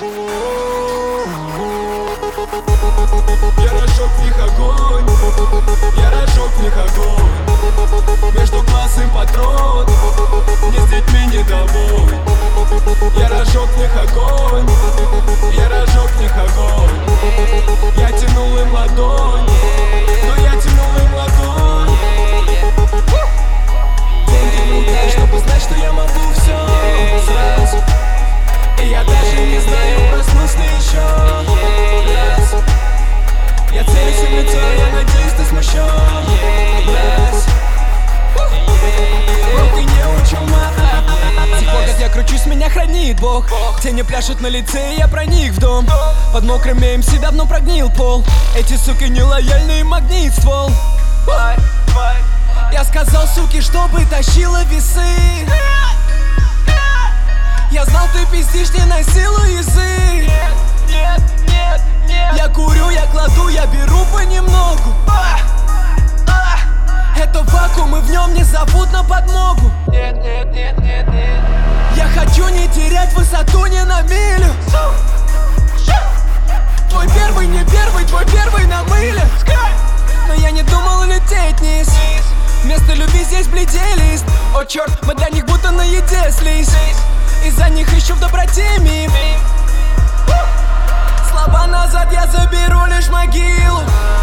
Я разжег в них огонь, я разжег в них огонь. Между глаз им патрон, мне с детьми не домой. Я разжег в них огонь, я разжег в них огонь. Я тянул им ладонь, но я тянул им ладонь. Деньги в руках, чтобы знать, что я могу все сразу. И я даже не знаю, проснусь ли еще раз. Я целюсь в лицо, я надеюсь, ты смущен. Руки не учу мат. С тех пор, как я кручусь, меня хранит Бог. Тени пляшут на лице, и я проник в дом. Под мокрым МС давно прогнил пол. Эти суки нелояльные, магнит ствол. Я сказал суки, чтобы тащила весы. Я знал, ты пиздишь, не насилуй язык. Я курю, я кладу, я беру понемногу. Это вакуум, и в нем не зовут на подмогу. Я хочу не терять высоту ни на милю. Твой первый не первый, твой первый на мыле. Но я не думал лететь вниз. Вместо любви здесь бледей лист. О черт, мы для них будто на еде слизь. Из-за них ищу в доброте миф. Слова назад, я заберу лишь могилу.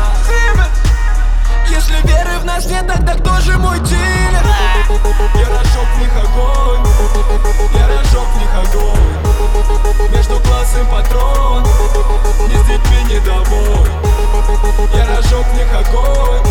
Если веры в нас нет, тогда кто же мой дилер? Я разжег в них огонь, я разжег в них огонь. Между глаз им патрон, мне с детьми не домой. Я разжег в них огонь,